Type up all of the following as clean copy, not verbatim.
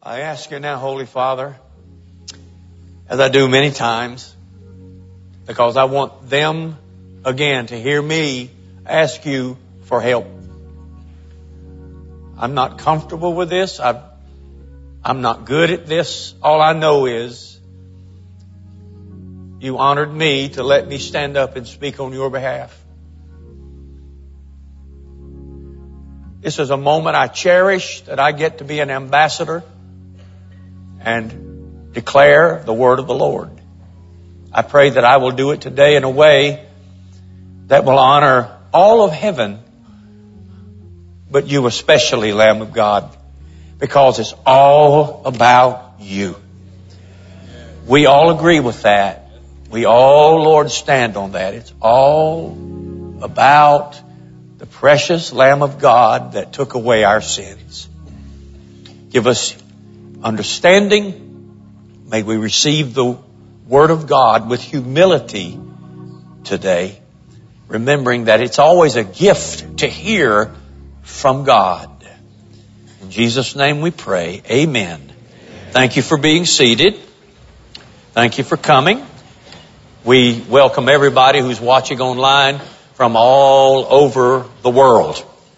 I ask you now, Holy Father, as I do many times, because I want them again to hear me ask you for help. I'm not comfortable with this. I'm not good at this. All I know is you honored me to let me stand up and speak on your behalf. This is a moment I cherish, that I get to be an ambassador and declare the word of the Lord. I pray that I will do it today in a way that will honor all of heaven, but you especially, Lamb of God, because it's all about you. We all agree with that. We all, Lord, stand on that. It's all about the precious Lamb of God that took away our sins. Give us understanding. May we receive the Word of God with humility today, remembering that it's always a gift to hear from God. In Jesus' name we pray. Amen. Thank you for being seated. Thank you for coming. We welcome everybody who's watching online from all over the world.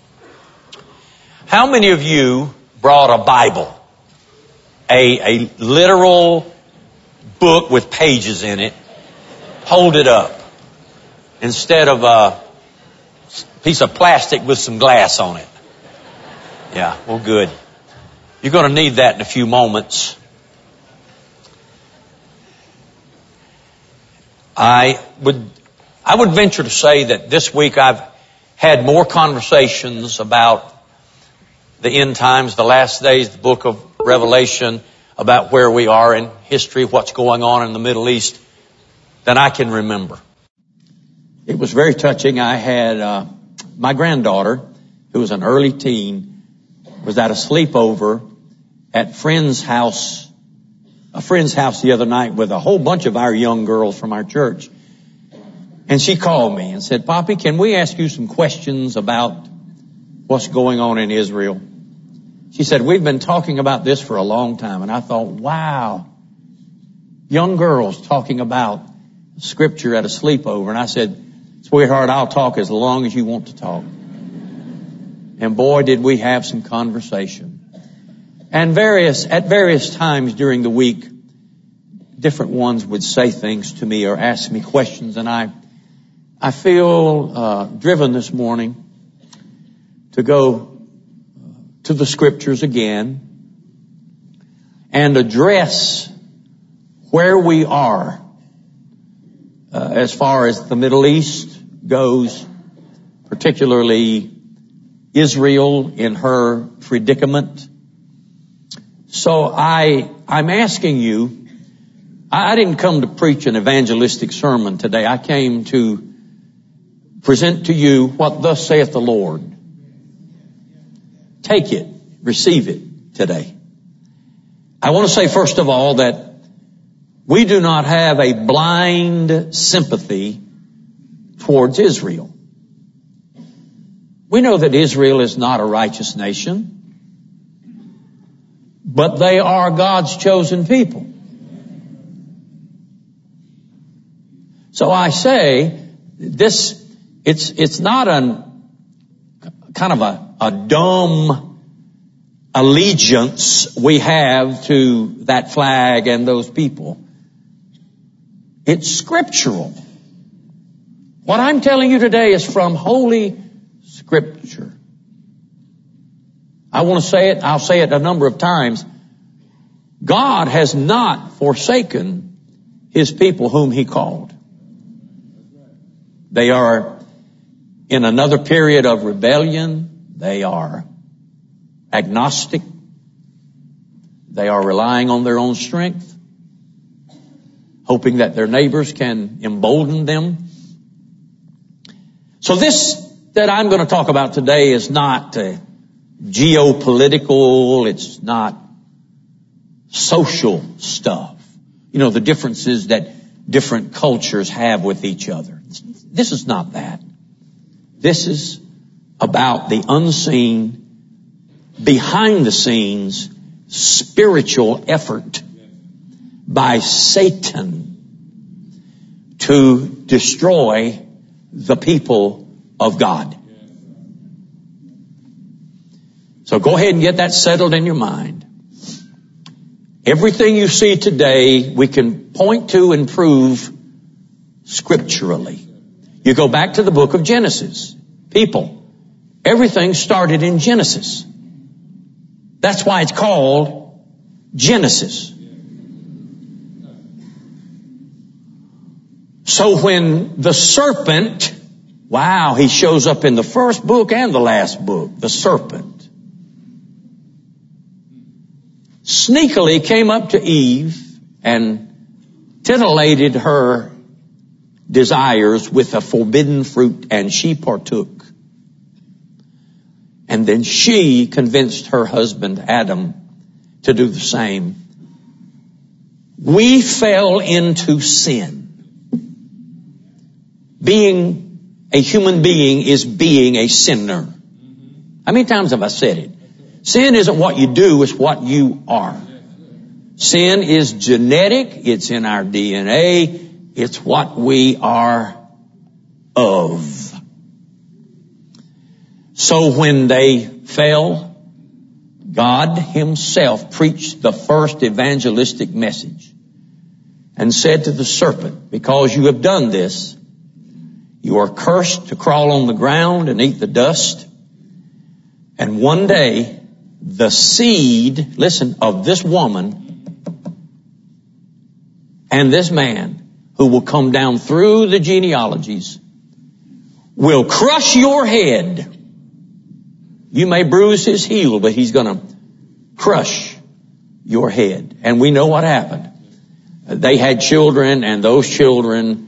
How many of you brought a Bible? A literal book with pages in it. Hold it up. Instead of a piece of plastic with some glass on it. Yeah, well, good. You're going to need that in a few moments. I would venture to say that this week I've had more conversations about the end times, the last days, the book of Revelation, about where we are in history, what's going on in the Middle East, than I can remember. It was very touching. I had my granddaughter, who was an early teen, was at a sleepover at a friend's house the other night with a whole bunch of our young girls from our church. And she called me and said, "Poppy, can we ask you some questions about what's going on in Israel?" She said, "We've been talking about this for a long time." And I thought, wow, young girls talking about Scripture at a sleepover. And I said, "Sweetheart, I'll talk as long as you want to talk." And boy, did we have some conversation. And at various times during the week, different ones would say things to me or ask me questions. And I feel driven this morning to go to the Scriptures again and address where we are as far as the Middle East goes, particularly Israel in her predicament. So I'm asking you, I didn't come to preach an evangelistic sermon today. I came to present to you what thus saith the Lord. Take it, receive it today. I want to say first of all that we do not have a blind sympathy towards Israel. We know that Israel is not a righteous nation, but they are God's chosen people. So I say this, it's not kind of a dumb allegiance we have to that flag and those people. It's scriptural. What I'm telling you today is from Holy Scripture. I want to say it, I'll say it a number of times. God has not forsaken His people whom He called. They are in another period of rebellion. They are agnostic. They are relying on their own strength, hoping that their neighbors can embolden them. So this that I'm going to talk about today is not geopolitical. It's not social stuff. You know, the differences that different cultures have with each other. This is not that. This is about the unseen, behind the scenes spiritual effort by Satan to destroy the people of God. So go ahead and get that settled in your mind. Everything you see today, we can point to and prove scripturally. You go back to the book of Genesis. People, everything started in Genesis. That's why it's called Genesis. So when the serpent, wow, he shows up in the first book and the last book, the serpent, sneakily came up to Eve and titillated her desires with a forbidden fruit, and she partook. And then she convinced her husband, Adam, to do the same. We fell into sin. Being a human being is being a sinner. How many times have I said it? Sin isn't what you do, it's what you are. Sin is genetic, it's in our DNA, it's what we are of. So when they fell, God himself preached the first evangelistic message and said to the serpent, because you have done this, you are cursed to crawl on the ground and eat the dust. And one day, the seed, listen, of this woman and this man who will come down through the genealogies will crush your head. You may bruise his heel, but he's going to crush your head. And we know what happened. They had children, and those children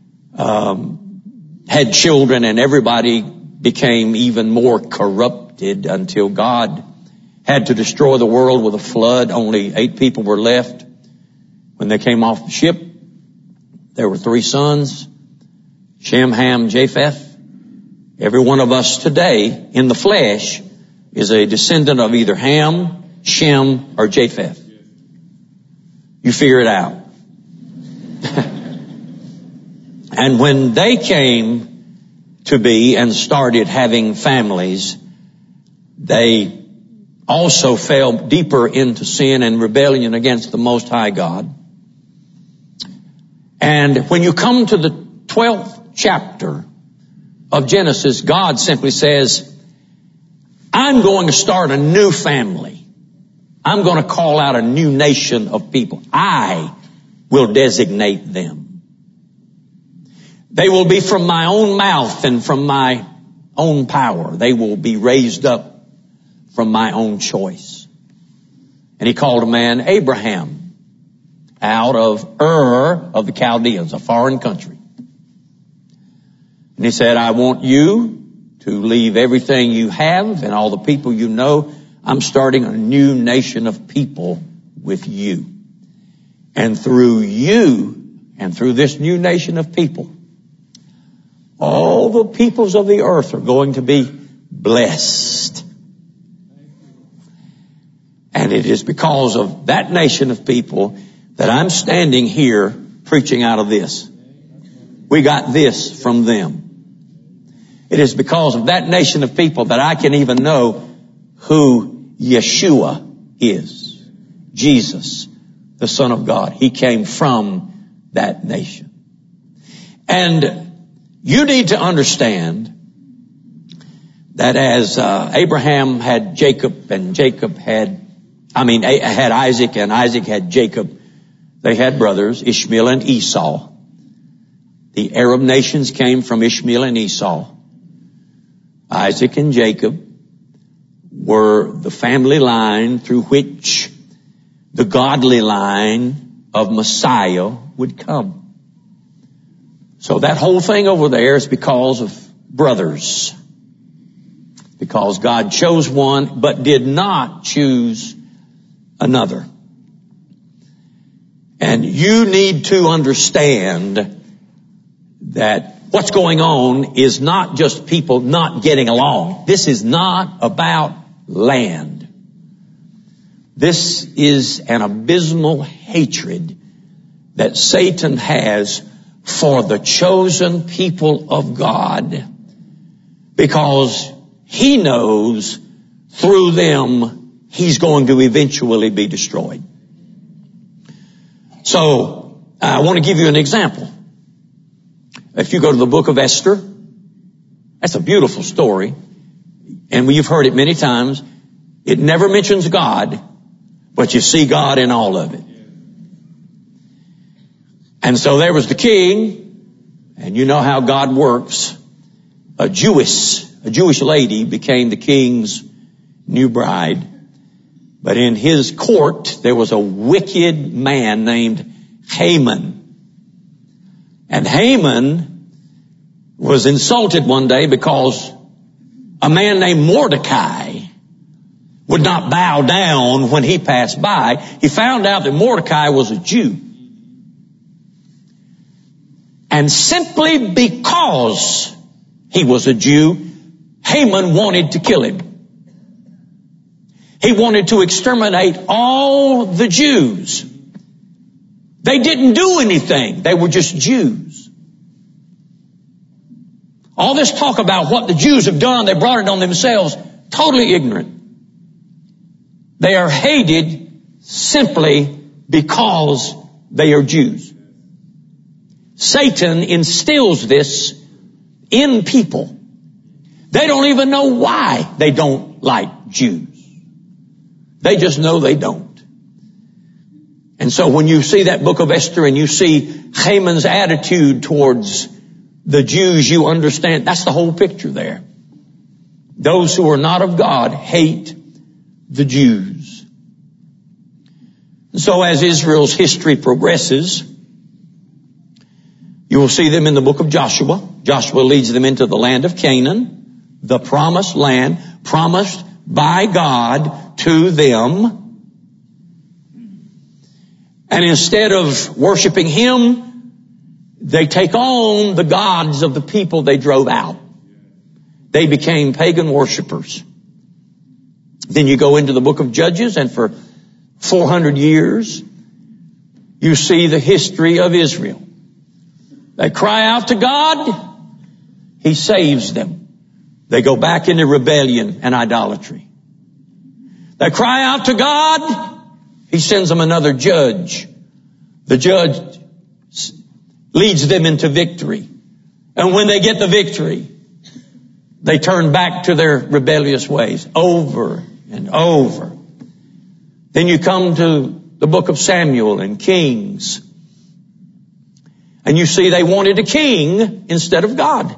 had children, and everybody became even more corrupted until God had to destroy the world with a flood. Only 8 people were left. When they came off the ship, there were 3 sons, Shem, Ham, Japheth. Every one of us today in the flesh is a descendant of either Ham, Shem, or Japheth. You figure it out. And when they came to be and started having families, they also fell deeper into sin and rebellion against the Most High God. And when you come to the 12th chapter of Genesis, God simply says, I'm going to start a new family. I'm going to call out a new nation of people. I will designate them. They will be from my own mouth and from my own power. They will be raised up from my own choice. And he called a man Abraham out of Ur of the Chaldeans, a foreign country. And he said, I want you to leave everything you have and all the people you know. I'm starting a new nation of people with you. And through you and through this new nation of people, all the peoples of the earth are going to be blessed. And it is because of that nation of people that I'm standing here preaching out of this. We got this from them. It is because of that nation of people that I can even know who Yeshua is. Jesus, the Son of God. He came from that nation. And you need to understand that as Abraham had Jacob and Jacob had Isaac and Isaac had Jacob, they had brothers, Ishmael and Esau. The Arab nations came from Ishmael and Esau. Isaac and Jacob were the family line through which the godly line of Messiah would come. So that whole thing over there is because of brothers. Because God chose one, but did not choose another. And you need to understand that what's going on is not just people not getting along. This is not about land. This is an abysmal hatred that Satan has for the chosen people of God, because he knows through them he's going to eventually be destroyed. So I want to give you an example. If you go to the book of Esther, that's a beautiful story, and you've heard it many times. It never mentions God, but you see God in all of it. And so there was the king, and you know how God works. A Jewish lady became the king's new bride. But in his court, there was a wicked man named Haman. And Haman was insulted one day because a man named Mordecai would not bow down when he passed by. He found out that Mordecai was a Jew. And simply because he was a Jew, Haman wanted to kill him. He wanted to exterminate all the Jews. They didn't do anything. They were just Jews. All this talk about what the Jews have done, they brought it on themselves, totally ignorant. They are hated simply because they are Jews. Satan instills this in people. They don't even know why they don't like Jews. They just know they don't. And so when you see that book of Esther and you see Haman's attitude towards the Jews, you understand that's the whole picture there. Those who are not of God hate the Jews. So as Israel's history progresses, you will see them in the book of Joshua. Joshua leads them into the land of Canaan, the promised land, promised by God to them. And instead of worshiping him, they take on the gods of the people they drove out. They became pagan worshipers. Then you go into the book of Judges, and for 400 years, you see the history of Israel. They cry out to God. He saves them. They go back into rebellion and idolatry. They cry out to God. He sends them another judge. The judge leads them into victory. And when they get the victory, they turn back to their rebellious ways over and over. Then you come to the book of Samuel and Kings. And you see they wanted a king instead of God.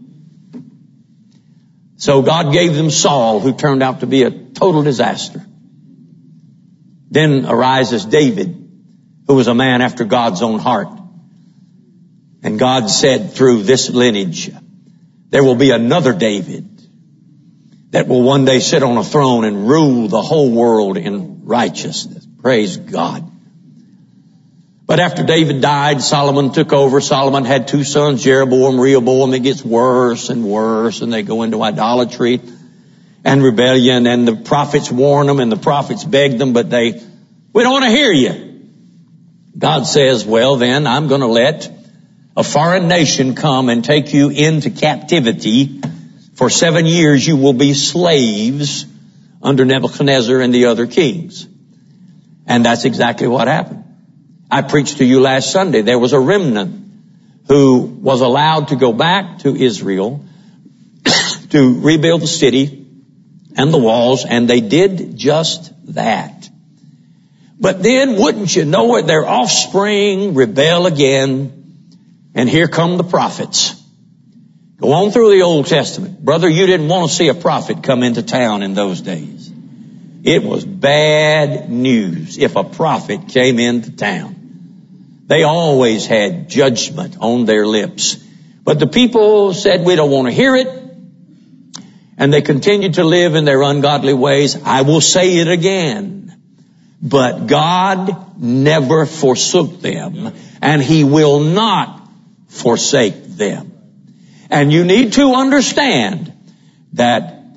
So God gave them Saul, who turned out to be a total disaster. Then arises David, who was a man after God's own heart. And God said through this lineage, there will be another David that will one day sit on a throne and rule the whole world in righteousness. Praise God. But after David died, Solomon took over. Solomon had two sons, Jeroboam, Rehoboam. It gets worse and worse, and they go into idolatry and rebellion, and the prophets warn them and the prophets beg them, but we don't want to hear you. God says, well then, I'm going to let a foreign nation come and take you into captivity. For 7 years you will be slaves under Nebuchadnezzar and the other kings. And that's exactly what happened. I preached to you last Sunday. There was a remnant who was allowed to go back to Israel to rebuild the city and the walls, and they did just that. But then, wouldn't you know it, their offspring rebel again, and here come the prophets. Go on through the Old Testament. Brother, you didn't want to see a prophet come into town in those days. It was bad news if a prophet came into town. They always had judgment on their lips. But the people said, we don't want to hear it. And they continued to live in their ungodly ways. I will say it again. But God never forsook them, and he will not forsake them. And you need to understand that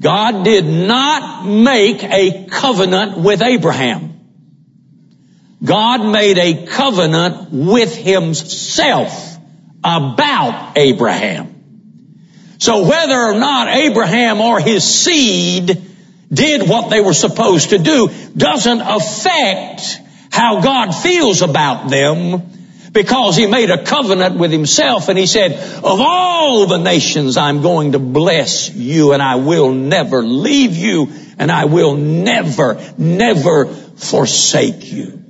God did not make a covenant with Abraham. God made a covenant with himself about Abraham. So whether or not Abraham or his seed did what they were supposed to do doesn't affect how God feels about them, because he made a covenant with himself and he said, of all the nations I'm going to bless you, and I will never leave you, and I will never forsake you.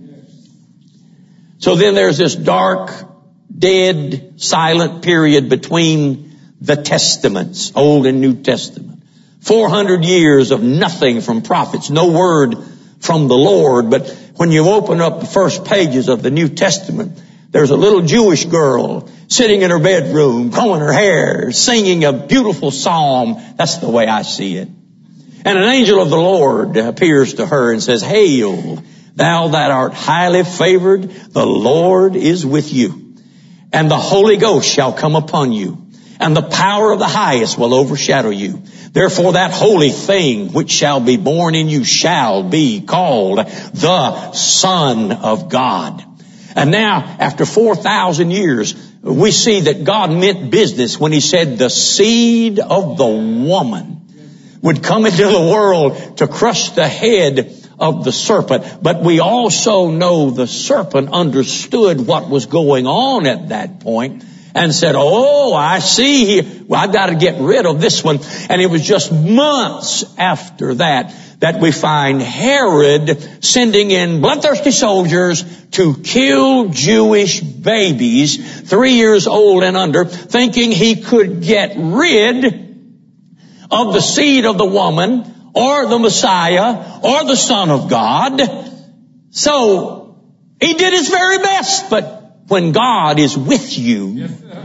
So then there's this dark, dead, silent period between the Testaments, Old and New Testament. 400 years of nothing from prophets, no word from the Lord. But when you open up the first pages of the New Testament, there's a little Jewish girl sitting in her bedroom, combing her hair, singing a beautiful psalm. That's the way I see it. And an angel of the Lord appears to her and says, Hail, thou that art highly favored, the Lord is with you. And the Holy Ghost shall come upon you, and the power of the highest will overshadow you. Therefore that holy thing which shall be born in you shall be called the Son of God. And now, after 4,000 years, we see that God meant business when he said the seed of the woman would come into the world to crush the head of the serpent. But we also know the serpent understood what was going on at that point and said, oh, I see. Well, I've got to get rid of this one. And it was just months after that we find Herod sending in bloodthirsty soldiers to kill Jewish babies 3 years old and under, thinking he could get rid of the seed of the woman or the Messiah or the Son of God. So he did his very best. But when God is with you,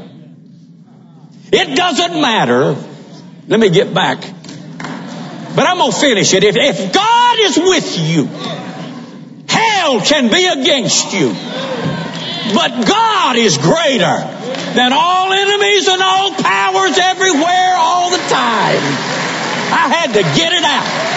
it doesn't matter. Let me get back. But I'm going to finish it. If God is with you, hell can be against you. But God is greater than all enemies and all powers everywhere all the time. I had to get it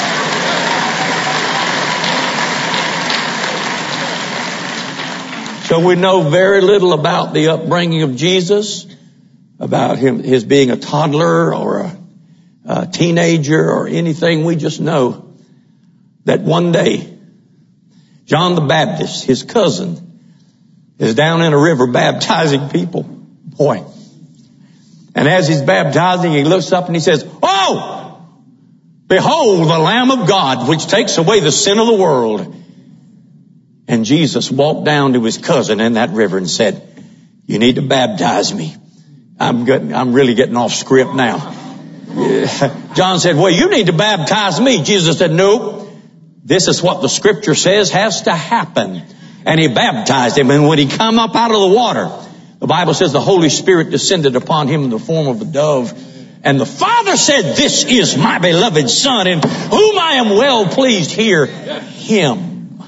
out. So we know very little about the upbringing of Jesus, about his being a toddler or a teenager or anything. We just know that one day John the Baptist, his cousin, is down in a river baptizing people. Boy. And as he's baptizing, he looks up and he says, oh, behold the Lamb of God, which takes away the sin of the world. And Jesus walked down to his cousin in that river and said, you need to baptize me. I'm really getting off script now. John said, well, you need to baptize me. Jesus said, no, this is what the scripture says has to happen. And he baptized him. And when he come up out of the water, the Bible says the Holy Spirit descended upon him in the form of a dove. And the Father said, this is my beloved Son, in whom I am well pleased. Hear him.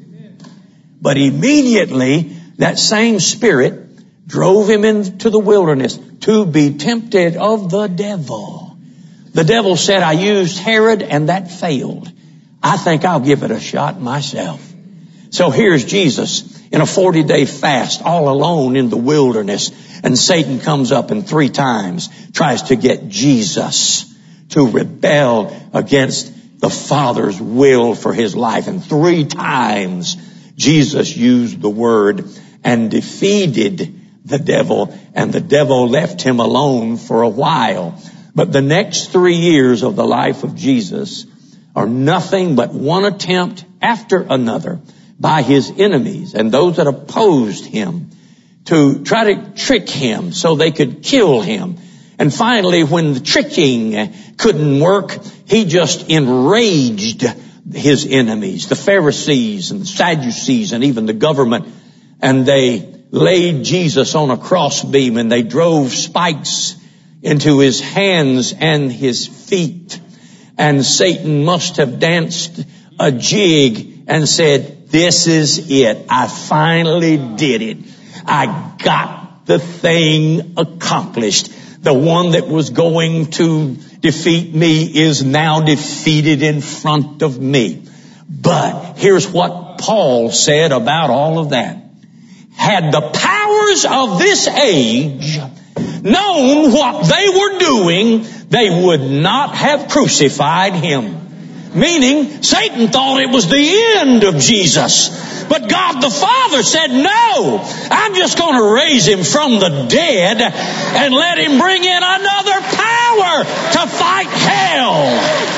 But immediately that same Spirit drove him into the wilderness to be tempted of the devil. The devil said, I used Herod and that failed. I think I'll give it a shot myself. So here's Jesus in a 40-day fast all alone in the wilderness. And Satan comes up and 3 times tries to get Jesus to rebel against the Father's will for his life. And 3 times Jesus used the word and defeated the devil, and the devil left him alone for a while. But the next 3 years of the life of Jesus are nothing but one attempt after another by his enemies and those that opposed him to try to trick him so they could kill him. And finally, when the tricking couldn't work, he just enraged his enemies, the Pharisees and the Sadducees and even the government. And they laid Jesus on a crossbeam and they drove spikes into his hands and his feet. And Satan must have danced a jig and said, this is it. I finally did it. I got the thing accomplished. The one that was going to defeat me is now defeated in front of me. But here's what Paul said about all of that. Had the powers of this age known what they were doing, they would not have crucified him. Meaning, Satan thought it was the end of Jesus. But God the Father said, no, I'm just going to raise him from the dead and let him bring in another power to fight hell.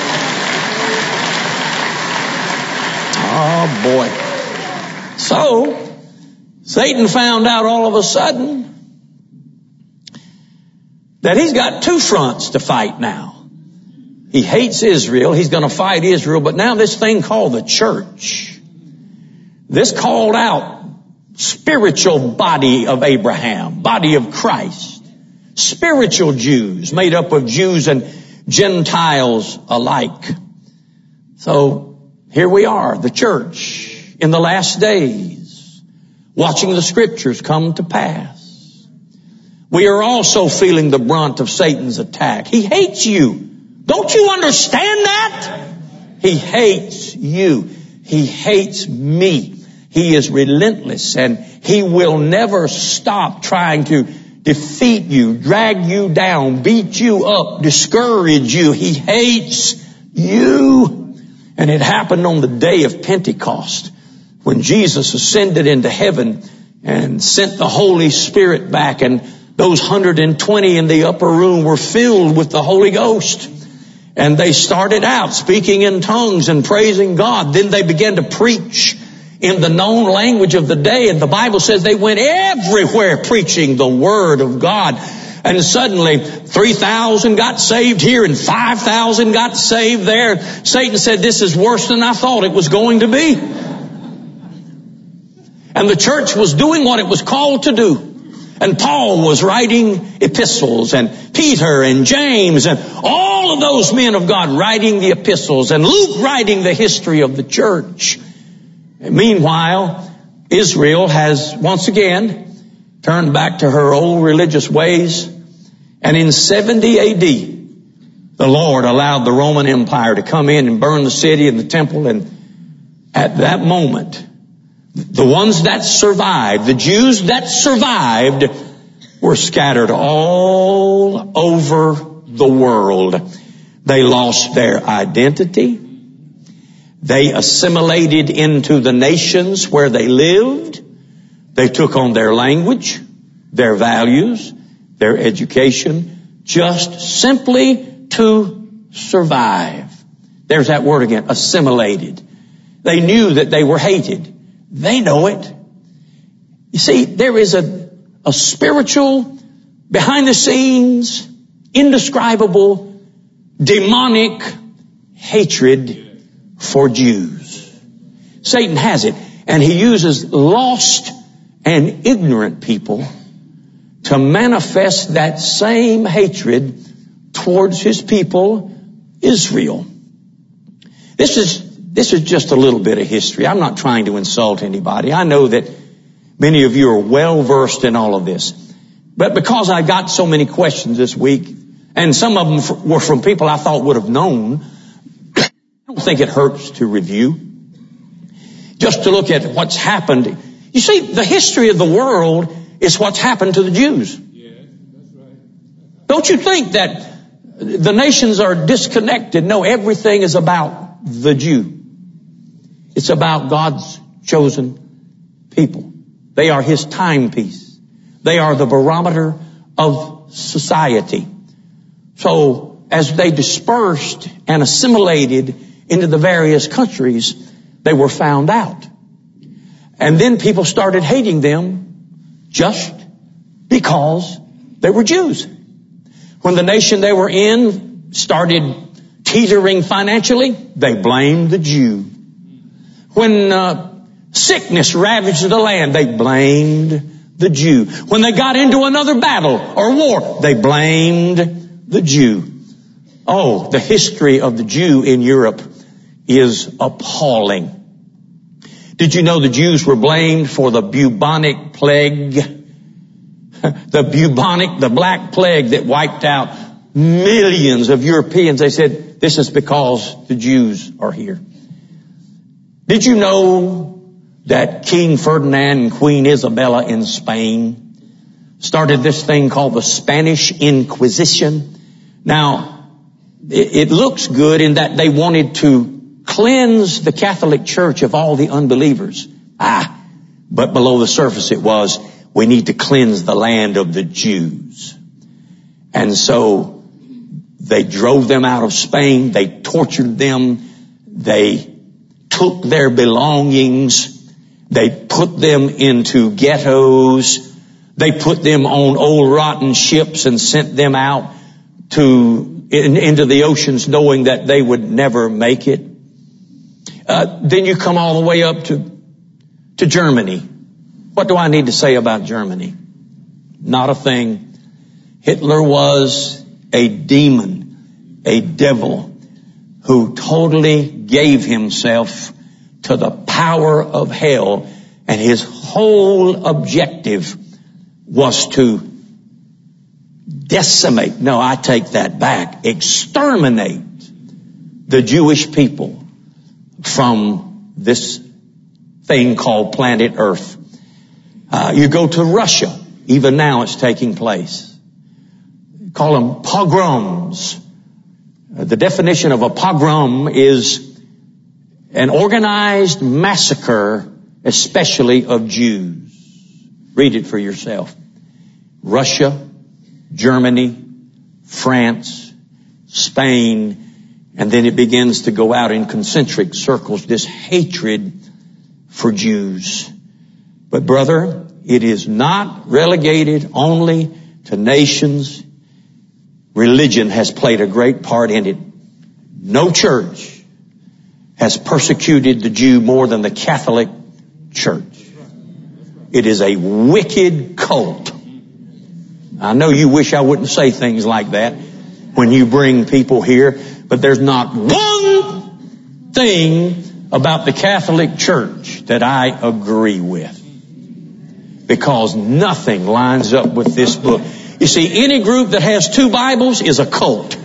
Oh boy. So, Satan found out all of a sudden that he's got two fronts to fight now. He hates Israel. He's going to fight Israel. But now this thing called the church, this called out spiritual body of Abraham, body of Christ, spiritual Jews made up of Jews and Gentiles alike. So here we are, the church in the last days, watching the scriptures come to pass. We are also feeling the brunt of Satan's attack. He hates you. Don't you understand that? He hates you. He hates me. He is relentless, and he will never stop trying to defeat you, drag you down, beat you up, discourage you. He hates you. And it happened on the day of Pentecost when Jesus ascended into heaven and sent the Holy Spirit back, and those 120 in the upper room were filled with the Holy Ghost. And they started out speaking in tongues and praising God. Then they began to preach in the known language of the day. And the Bible says they went everywhere preaching the Word of God. And suddenly 3,000 got saved here and 5,000 got saved there. Satan said, this is worse than I thought it was going to be. And the church was doing what it was called to do. And Paul was writing epistles, and Peter and James and all of those men of God writing the epistles, and Luke writing the history of the church. And meanwhile, Israel has once again turned back to her old religious ways. And in 70 AD, the Lord allowed the Roman Empire to come in and burn the city and the temple. And at that moment, the ones that survived, the Jews that survived, were scattered all over the world. They lost their identity. They assimilated into the nations where they lived. They took on their language, their values, their education, just simply to survive. There's that word again, assimilated. They knew that they were hated. They know it. You see, there is a spiritual, behind the scenes, indescribable, demonic hatred for Jews. Satan has it, and he uses lost and ignorant people to manifest that same hatred towards his people, Israel. This is just a little bit of history. I'm not trying to insult anybody. I know that many of you are well versed in all of this. But because I got so many questions this week, and some of them were from people I thought would have known, I don't think it hurts to review. Just to look at what's happened. You see, the history of the world is what's happened to the Jews. Yes, that's right. Don't you think that the nations are disconnected? No, everything is about the Jew. It's about God's chosen people. They are his timepiece. They are the barometer of society. So as they dispersed and assimilated into the various countries, they were found out. And then people started hating them just because they were Jews. When the nation they were in started teetering financially, they blamed the Jew. When sickness ravaged the land, they blamed the Jew. When they got into another battle or war, they blamed the Jew. Oh, the history of the Jew in Europe is appalling. Did you know the Jews were blamed for the bubonic plague? The black plague that wiped out millions of Europeans, they said, this is because the Jews are here. Did you know that King Ferdinand and Queen Isabella in Spain started this thing called the Spanish Inquisition? Now, it looks good in that they wanted to cleanse the Catholic Church of all the unbelievers. But below the surface it was, we need to cleanse the land of the Jews. And so they drove them out of Spain. They tortured them. They took their belongings. They put them into ghettos. They put them on old rotten ships and sent them out into the oceans knowing that they would never make it. Then you come all the way up to Germany. What do I need to say about Germany? Not a thing. Hitler was a demon, a devil who totally gave himself to the power of hell, and his whole objective was to decimate, no, I take that back, exterminate the Jewish people from this thing called planet Earth. You go to Russia, even now it's taking place. Call them pogroms. The definition of a pogrom is an organized massacre, especially of Jews. Read it for yourself. Russia, Germany, France, Spain, and then it begins to go out in concentric circles, this hatred for Jews. But brother, it is not relegated only to nations. Religion has played a great part in it. No church has persecuted the Jew more than the Catholic Church. It is a wicked cult. I know you wish I wouldn't say things like that when you bring people here, but there's not one thing about the Catholic Church that I agree with, because nothing lines up with this book. You see, any group that has two Bibles is a cult.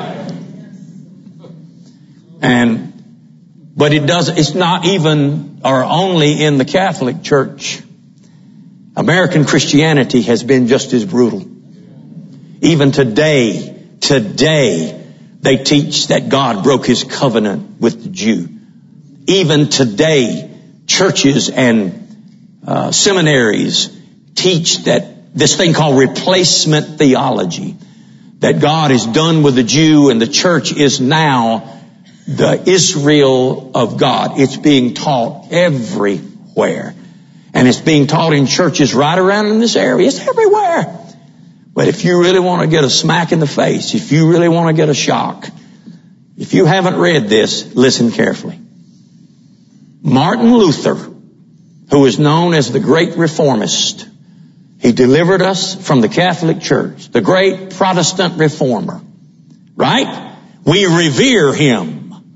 But it's not even or only in the Catholic Church. American Christianity has been just as brutal. Even today, they teach that God broke his covenant with the Jew. Even today, churches and seminaries teach that this thing called replacement theology, that God is done with the Jew and the church is now the Israel of God. It's being taught everywhere. And it's being taught in churches right around in this area. It's everywhere. But if you really want to get a smack in the face, if you really want to get a shock, if you haven't read this, listen carefully. Martin Luther, who is known as the great reformist, he delivered us from the Catholic Church, the great Protestant reformer, right? We revere him.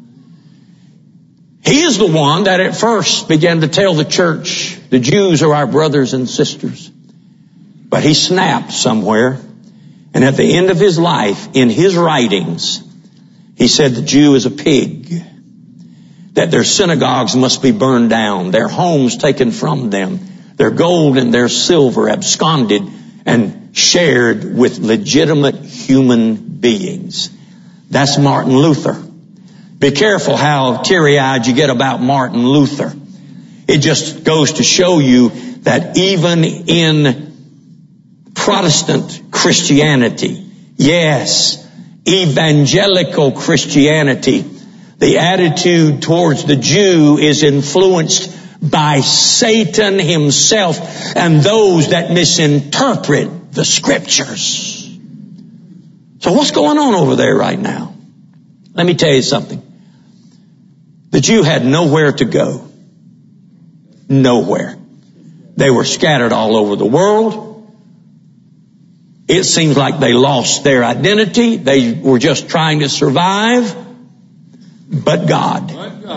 He is the one that at first began to tell the church, the Jews are our brothers and sisters. But he snapped somewhere, and at the end of his life, in his writings, he said the Jew is a pig, that their synagogues must be burned down, their homes taken from them, their gold and their silver absconded and shared with legitimate human beings. That's Martin Luther. Be careful how teary-eyed you get about Martin Luther. It just goes to show you that even in Protestant Christianity, yes, evangelical Christianity, the attitude towards the Jew is influenced by Satan himself and those that misinterpret the scriptures. So what's going on over there right now? Let me tell you something. The Jew had nowhere to go. Nowhere. They were scattered all over the world. It seems like they lost their identity. They were just trying to survive. But God,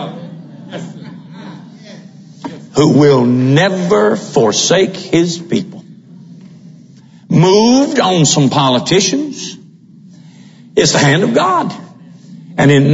who will never forsake his people, moved on some politicians, It's the hand of God. And in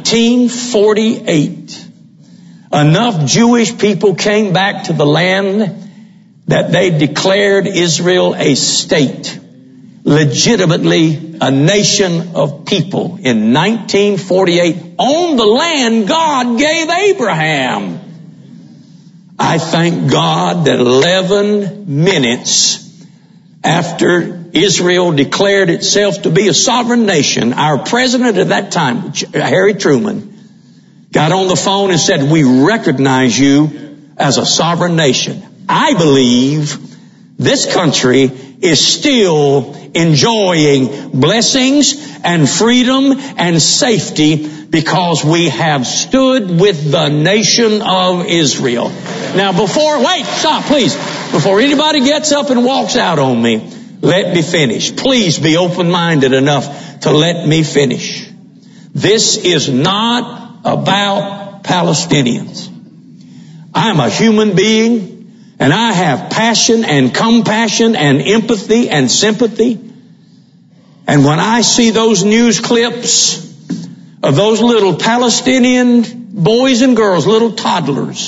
1948, enough Jewish people came back to the land that they declared Israel a state, legitimately a nation of people in 1948 on the land God gave Abraham. I thank God that 11 minutes after Israel declared itself to be a sovereign nation, our president at that time, Harry Truman, got on the phone and said, "We recognize you as a sovereign nation." I believe this country is still enjoying blessings and freedom and safety because we have stood with the nation of Israel. Now stop please. Before anybody gets up and walks out on me, let me finish. Please be open-minded enough to let me finish. This is not about Palestinians. I'm a human being, and I have passion and compassion and empathy and sympathy. And when I see those news clips of those little Palestinian boys and girls, little toddlers,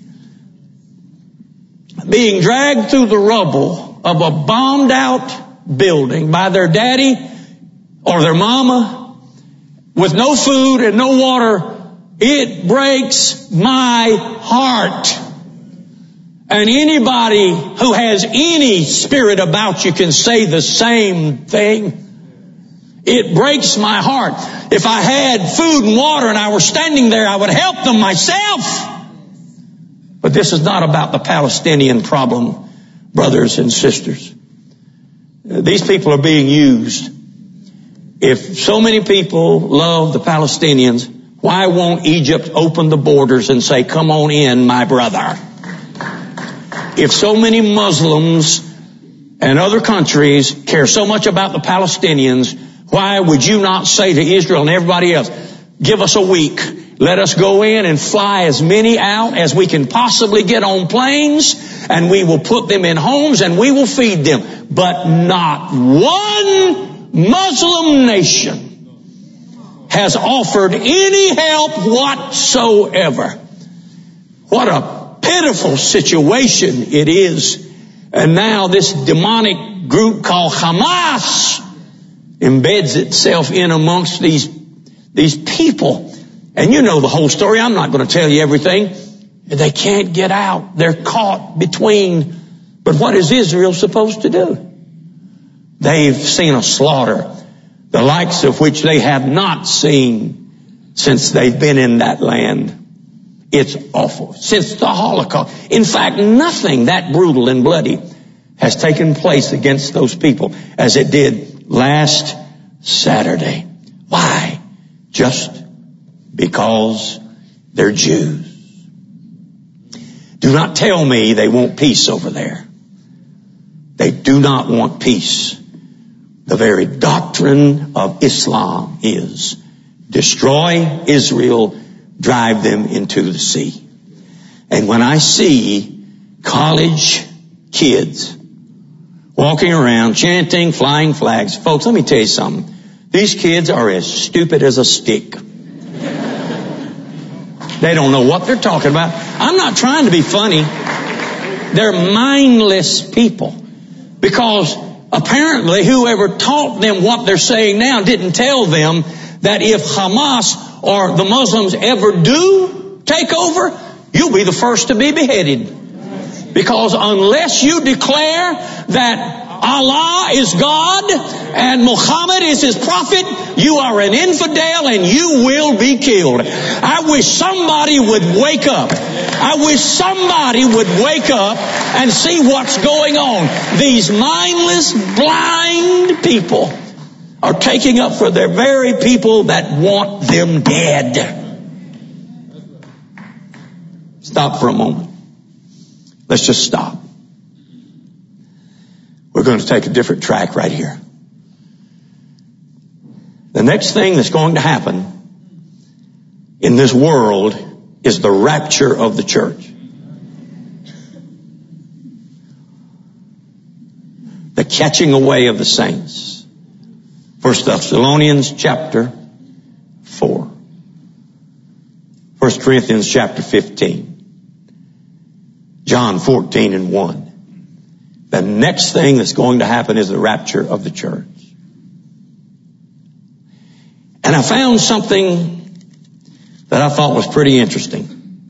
being dragged through the rubble of a bombed out building by their daddy or their mama with no food and no water, it breaks my heart. And anybody who has any spirit about you can say the same thing. It breaks my heart. If I had food and water and I were standing there, I would help them myself. But this is not about the Palestinian problem, brothers and sisters. These people are being used. If so many people love the Palestinians, why won't Egypt open the borders and say, "Come on in, my brother"? If so many Muslims and other countries care so much about the Palestinians, why would you not say to Israel and everybody else, "Give us a week. Let us go in and fly as many out as we can possibly get on planes, and we will put them in homes and we will feed them." But not one Muslim nation has offered any help whatsoever. What a pitiful situation it is. And now this demonic group called Hamas embeds itself in amongst these people. And you know the whole story. I'm not going to tell you everything. They can't get out. They're caught between. But what is Israel supposed to do? They've seen a slaughter, the likes of which they have not seen since they've been in that land. It's awful. Since the Holocaust. In fact, nothing that brutal and bloody has taken place against those people as it did last Saturday. Why? Just because they're Jews. Do not tell me they want peace over there. They do not want peace. The very doctrine of Islam is destroy Israel, drive them into the sea. And when I see college kids walking around chanting, flying flags, folks, let me tell you something. These kids are as stupid as a stick. They don't know what they're talking about. I'm not trying to be funny. They're mindless people. Because apparently whoever taught them what they're saying now didn't tell them that if Hamas or the Muslims ever do take over, you'll be the first to be beheaded. Because unless you declare that Allah is God and Muhammad is his prophet, you are an infidel and you will be killed. I wish somebody would wake up. I wish somebody would wake up and see what's going on. These mindless, blind people are taking up for their very people that want them dead. Stop for a moment. Let's just stop. We're going to take a different track right here. The next thing that's going to happen in this world is the rapture of the church. The catching away of the saints. 1 Thessalonians chapter 4. 1 Corinthians chapter 15. John 14 and 1. The next thing that's going to happen is the rapture of the church. And I found something that I thought was pretty interesting.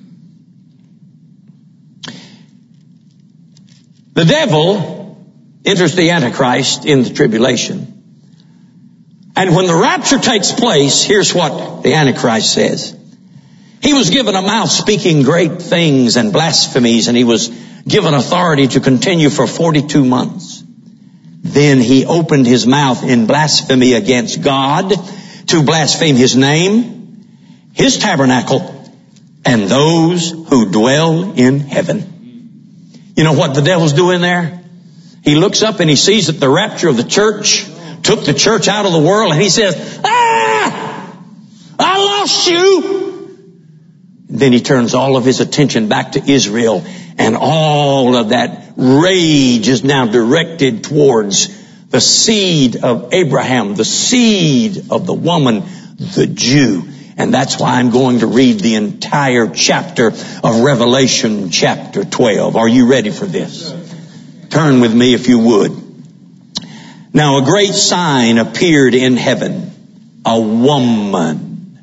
The devil enters the Antichrist in the tribulation. And when the rapture takes place, here's what the Antichrist says. He was given a mouth speaking great things and blasphemies, and he was given authority to continue for 42 months. Then he opened his mouth in blasphemy against God, to blaspheme his name, his tabernacle, and those who dwell in heaven. You know what the devil's doing there? He looks up and he sees that the rapture of the church took the church out of the world, and he says, I lost you. Then he turns all of his attention back to Israel, and all of that rage is now directed towards the seed of Abraham, the seed of the woman, the Jew. And that's why I'm going to read the entire chapter of Revelation chapter 12. Are you ready for this? Turn with me if you would. Now a great sign appeared in heaven. A woman,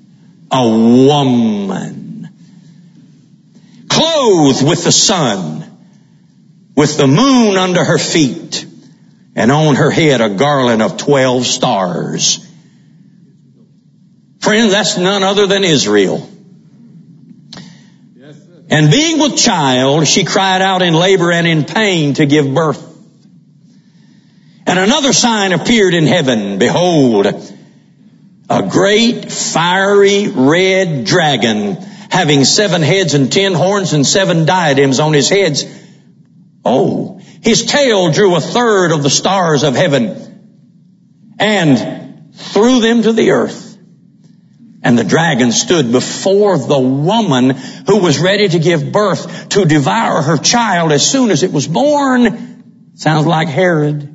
clothed with the sun, with the moon under her feet, and on her head a garland of 12 stars. Friend, that's none other than Israel. And being with child, she cried out in labor and in pain to give birth. And another sign appeared in heaven. Behold, a great fiery red dragon, having 7 heads and 10 horns and 7 diadems on his heads. His tail drew 1/3 of the stars of heaven and threw them to the earth. And the dragon stood before the woman who was ready to give birth, to devour her child as soon as it was born. Sounds like Herod.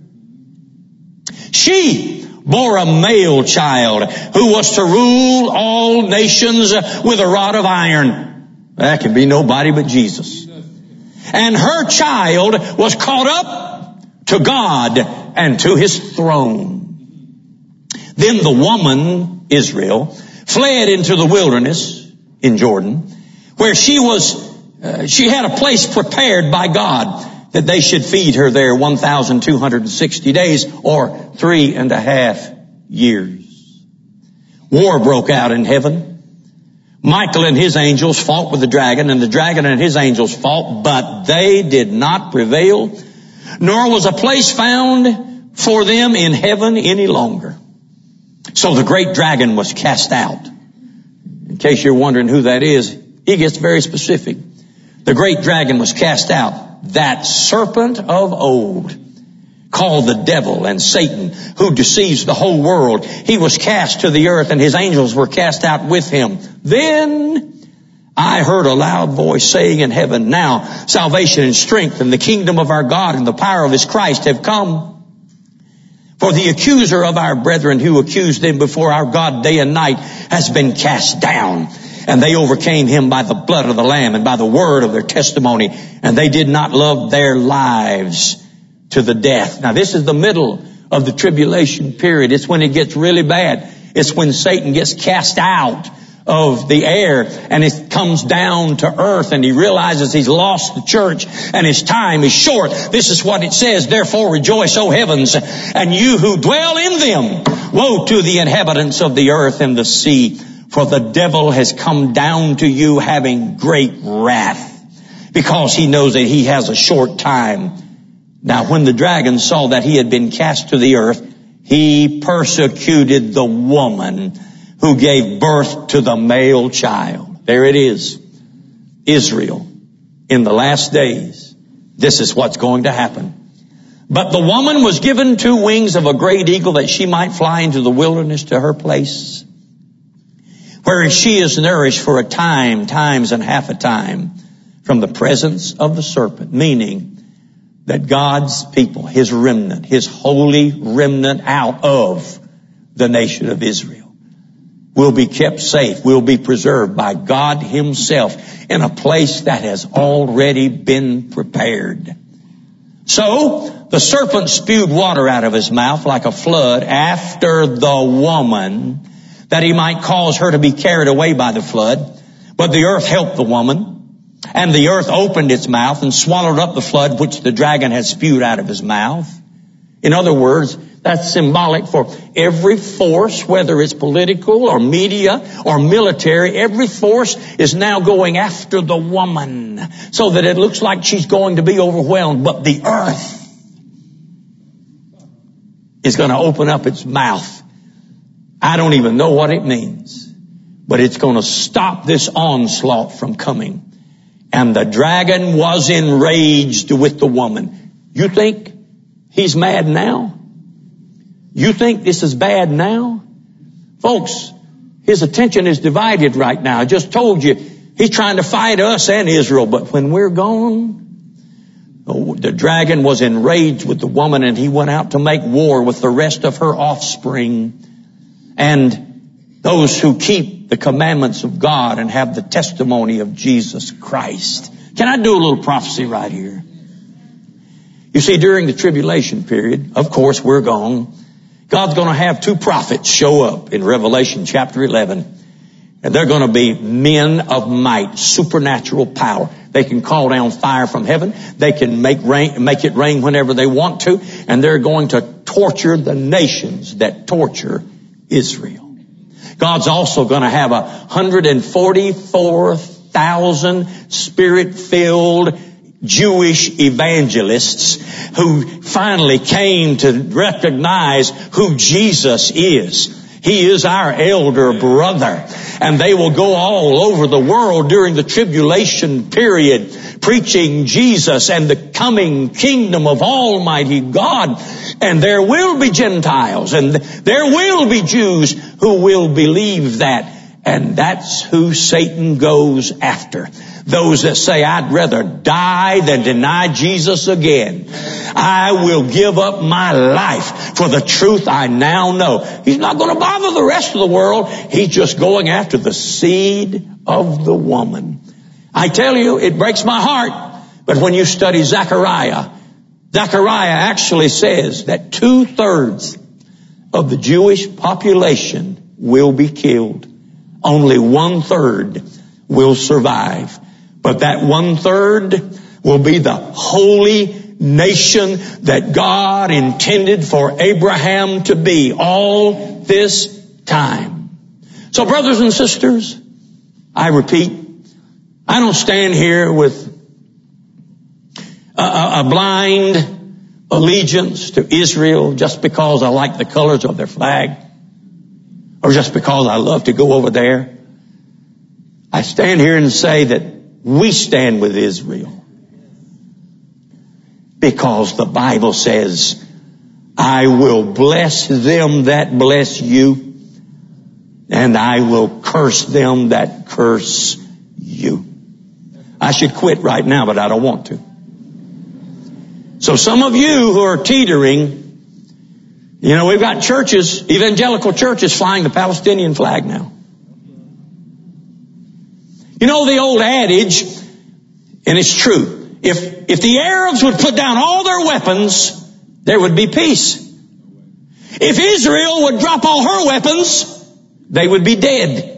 She bore a male child who was to rule all nations with a rod of iron. That can be nobody but Jesus. And her child was caught up to God and to his throne. Then the woman, Israel, fled into the wilderness in Jordan, where she had a place prepared by God that they should feed her there 1,260 days or 3.5 years. War broke out in heaven. Michael and his angels fought with the dragon, and the dragon and his angels fought, but they did not prevail, nor was a place found for them in heaven any longer. So the great dragon was cast out. In case you're wondering who that is, he gets very specific. The great dragon was cast out, that serpent of old, called the devil and Satan, who deceives the whole world. He was cast to the earth, and his angels were cast out with him. Then I heard a loud voice saying in heaven, now salvation and strength and the kingdom of our God and the power of his Christ have come. For the accuser of our brethren who accused them before our God day and night has been cast down. And they overcame him by the blood of the Lamb and by the word of their testimony. And they did not love their lives to the death. Now this is the middle of the tribulation period. It's when it gets really bad. It's when Satan gets cast out of the air and it comes down to earth, and he realizes he's lost the church and his time is short. This is what it says, therefore rejoice, O heavens, and you who dwell in them. Woe to the inhabitants of the earth and the sea, for the devil has come down to you having great wrath, because he knows that he has a short time. Now when the dragon saw that he had been cast to the earth, he persecuted the woman who gave birth to the male child. There it is. Israel in the last days. This is what's going to happen. But the woman was given 2 wings of a great eagle, that she might fly into the wilderness to her place, where she is nourished for a time, times and half a time, from the presence of the serpent. Meaning that God's people, his remnant, his holy remnant out of the nation of Israel. We'll be kept safe. We'll be preserved by God Himself in a place that has already been prepared. So, the serpent spewed water out of his mouth like a flood after the woman, that he might cause her to be carried away by the flood. But the earth helped the woman, and the earth opened its mouth and swallowed up the flood which the dragon had spewed out of his mouth. In other words, that's symbolic for every force, whether it's political or media or military, every force is now going after the woman so that it looks like she's going to be overwhelmed. But the earth is going to open up its mouth. I don't even know what it means, but it's going to stop this onslaught from coming. And the dragon was enraged with the woman. You think he's mad now? You think this is bad now? Folks, his attention is divided right now. I just told you, he's trying to fight us and Israel. But when we're gone, the dragon was enraged with the woman, and he went out to make war with the rest of her offspring. And those who keep the commandments of God and have the testimony of Jesus Christ. Can I do a little prophecy right here? You see, during the tribulation period, of course, we're gone. God's going to have two prophets show up in Revelation chapter 11. And they're going to be men of might, supernatural power. They can call down fire from heaven. They can make it rain whenever they want to. And they're going to torture the nations that torture Israel. God's also going to have 144,000 Spirit-filled Jewish evangelists who finally came to recognize who Jesus is. He is our elder brother. And they will go all over the world during the tribulation period, preaching Jesus and the coming kingdom of Almighty God. And there will be Gentiles, and there will be Jews who will believe that. And that's who Satan goes after. Those that say, I'd rather die than deny Jesus again. I will give up my life for the truth I now know. He's not going to bother the rest of the world. He's just going after the seed of the woman. I tell you, it breaks my heart. But when you study Zechariah actually says that 2/3 of the Jewish population will be killed. Only 1/3 will survive. But that 1/3 will be the holy nation that God intended for Abraham to be all this time. So brothers and sisters, I repeat, I don't stand here with a blind allegiance to Israel just because I like the colors of their flag, or just because I love to go over there. I stand here and say that we stand with Israel because the Bible says, I will bless them that bless you, and I will curse them that curse you. I should quit right now, but I don't want to. So some of you who are teetering, we've got churches, evangelical churches, flying the Palestinian flag now. You know the old adage, and it's true, if the Arabs would put down all their weapons, there would be peace. If Israel would drop all her weapons, they would be dead.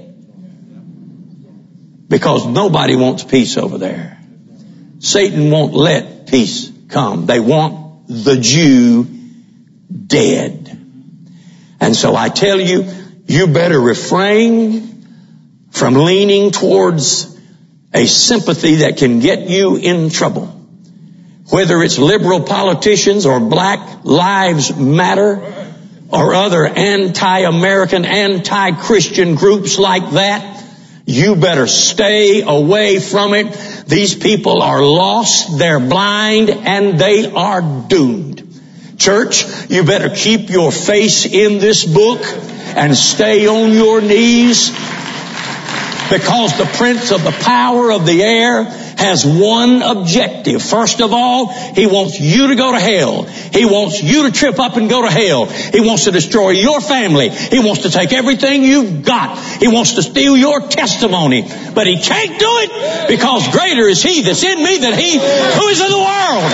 Because nobody wants peace over there. Satan won't let peace come. They want the Jew dead. And so I tell you, you better refrain from leaning towards a sympathy that can get you in trouble. Whether it's liberal politicians or Black Lives Matter or other anti-American, anti-Christian groups like that, you better stay away from it. These people are lost, they're blind, and they are doomed. Church, you better keep your face in this book and stay on your knees, because the prince of the power of the air has one objective. First of all, he wants you to go to hell. He wants you to trip up and go to hell. He wants to destroy your family. He wants to take everything you've got. He wants to steal your testimony. But he can't do it because greater is he that's in me than he who is in the world.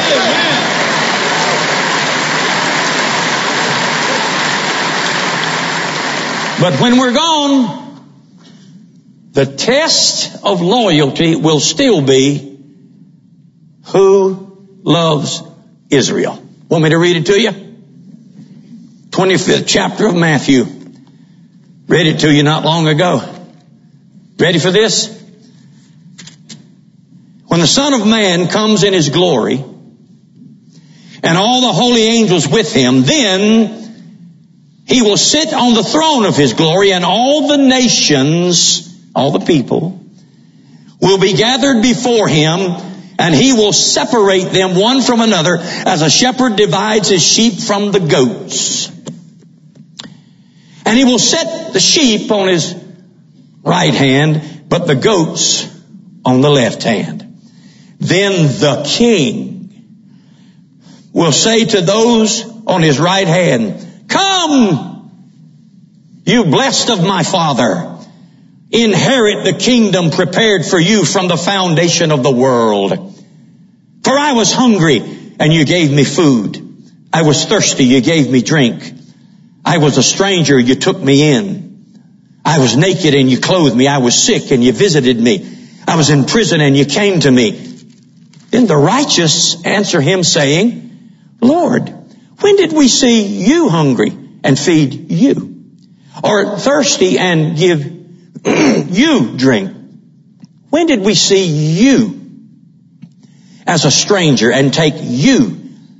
But when we're gone, the test of loyalty will still be who loves Israel. Want me to read it to you? 25th chapter of Matthew. Read it to you not long ago. Ready for this? When the Son of Man comes in his glory and all the holy angels with him, then he will sit on the throne of his glory, and all the nations, all the people, will be gathered before him, and he will separate them one from another as a shepherd divides his sheep from the goats. And he will set the sheep on his right hand, but the goats on the left hand. Then the king will say to those on his right hand, "Come, you blessed of my Father, inherit the kingdom prepared for you from the foundation of the world. For I was hungry, and you gave me food. I was thirsty, you gave me drink. I was a stranger, you took me in. I was naked, and you clothed me. I was sick, and you visited me. I was in prison, and you came to me." Then the righteous answer him, saying, "Lord, when did we see you hungry and feed you? Or thirsty and give you drink? When did we see you as a stranger and take you?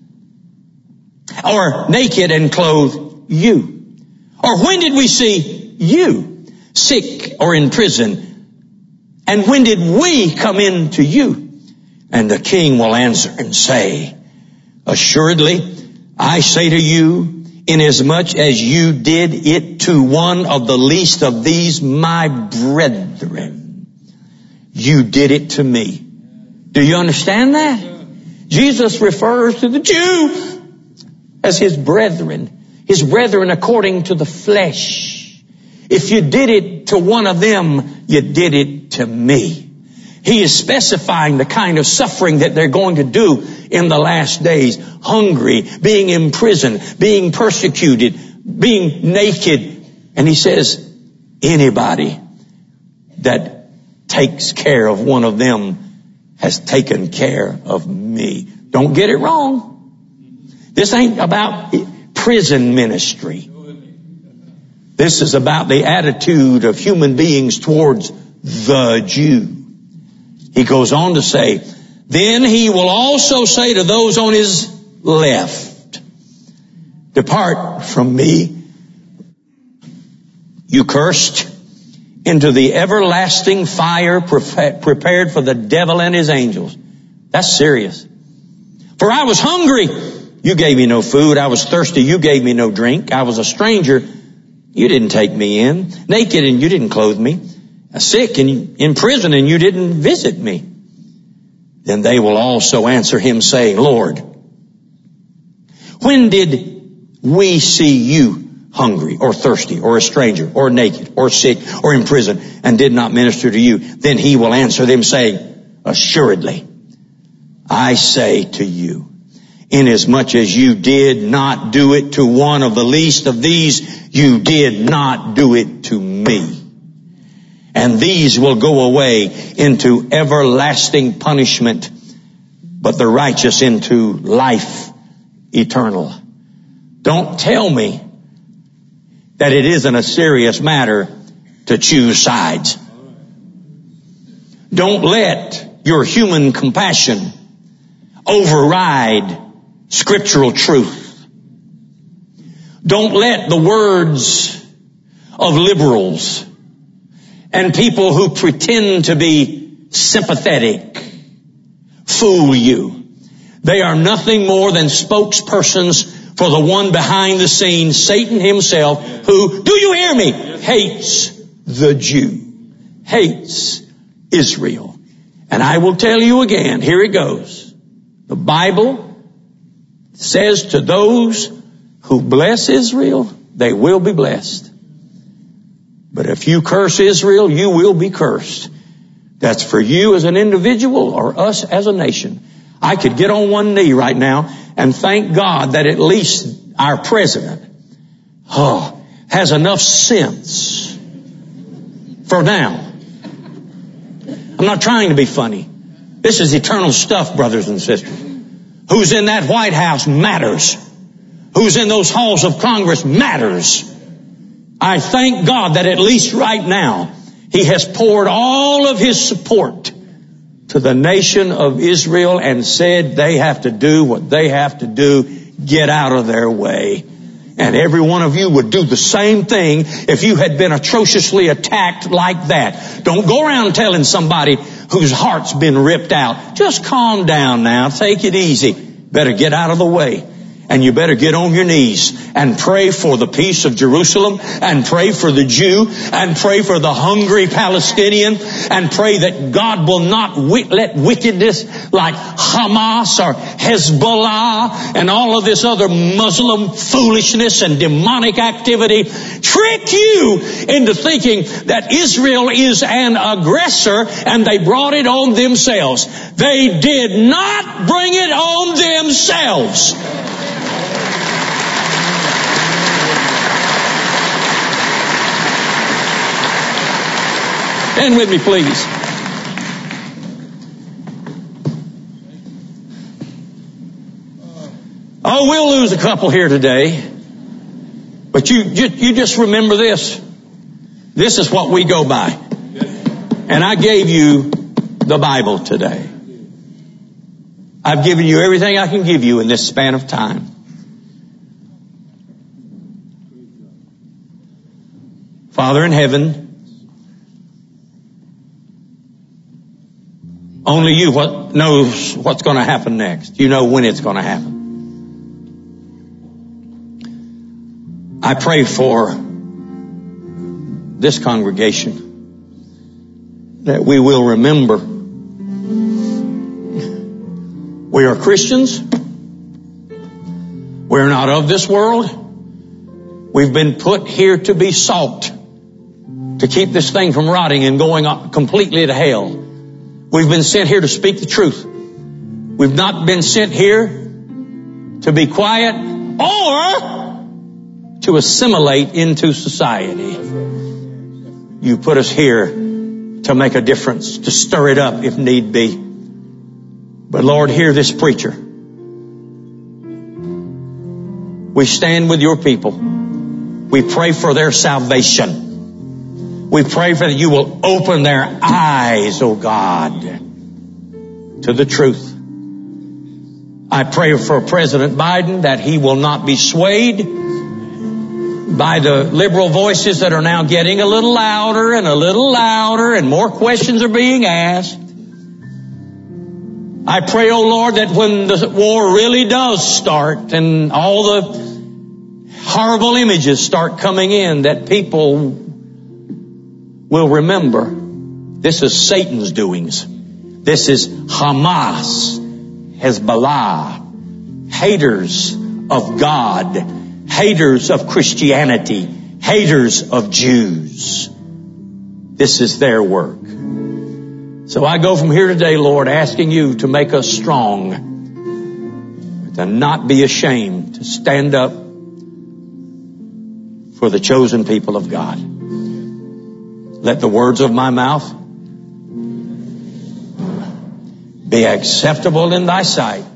Or naked and clothe you? Or when did we see you sick or in prison? And when did we come in to you?" And the king will answer and say, "Assuredly, I say to you, inasmuch as you did it to one of the least of these my brethren, you did it to me." Do you understand that? Jesus refers to the Jew as his brethren according to the flesh. If you did it to one of them, you did it to me. He is specifying the kind of suffering that they're going to do in the last days. Hungry, being imprisoned, being persecuted, being naked. And he says, anybody that takes care of one of them has taken care of me. Don't get it wrong. This ain't about prison ministry. This is about the attitude of human beings towards the Jew. He goes on to say, then he will also say to those on his left, "Depart from me, you cursed, into the everlasting fire prepared for the devil and his angels." That's serious. "For I was hungry, you gave me no food. I was thirsty, you gave me no drink. I was a stranger, you didn't take me in. Naked, and you didn't clothe me. Sick and in prison, and you didn't visit me." Then they will also answer him, saying, "Lord, when did we see you hungry or thirsty or a stranger or naked or sick or in prison and did not minister to you?" Then he will answer them, saying, "Assuredly, I say to you, inasmuch as you did not do it to one of the least of these, you did not do it to me. And these will go away into everlasting punishment, but the righteous into life eternal." Don't tell me that it isn't a serious matter to choose sides. Don't let your human compassion override scriptural truth. Don't let the words of liberals and people who pretend to be sympathetic fool you. They are nothing more than spokespersons for the one behind the scenes, Satan himself, who, do you hear me, hates the Jew, hates Israel. And I will tell you again, here it goes. The Bible says to those who bless Israel, they will be blessed. But if you curse Israel, you will be cursed. That's for you as an individual or us as a nation. I could get on one knee right now and thank God that at least our president has enough sense for now. I'm not trying to be funny. This is eternal stuff, brothers and sisters. Who's in that White House matters. Who's in those halls of Congress matters. I thank God that at least right now He has poured all of His support to the nation of Israel and said they have to do what they have to do. Get out of their way. And every one of you would do the same thing if you had been atrociously attacked like that. Don't go around telling somebody whose heart's been ripped out. Just calm down now. Take it easy. Better get out of the way. And you better get on your knees and pray for the peace of Jerusalem and pray for the Jew and pray for the hungry Palestinian and pray that God will not let wickedness like Hamas or Hezbollah and all of this other Muslim foolishness and demonic activity trick you into thinking that Israel is an aggressor and they brought it on themselves. They did not bring it on themselves. Stand with me, please. Oh, we'll lose a couple here today. But you just remember this. This is what we go by. And I gave you the Bible today. I've given you everything I can give you in this span of time. Father in heaven, only you knows what's going to happen next. You know when it's going to happen. I pray for this congregation that we will remember we are Christians. We're not of this world. We've been put here to be salt, to keep this thing from rotting and going completely to hell. We've been sent here to speak the truth. We've not been sent here to be quiet or to assimilate into society. You put us here to make a difference, to stir it up if need be. But Lord, hear this preacher. We stand with your people. We pray for their salvation. We pray for that you will open their eyes, oh God, to the truth. I pray for President Biden that he will not be swayed by the liberal voices that are now getting a little louder and more questions are being asked. I pray, oh Lord, that when the war really does start and all the horrible images start coming in, that people will remember this is Satan's doings. This is Hamas, Hezbollah, haters of God, haters of Christianity, haters of Jews. This is their work. So I go from here today, Lord, asking you to make us strong, to not be ashamed, to stand up for the chosen people of God. Let the words of my mouth be acceptable in thy sight,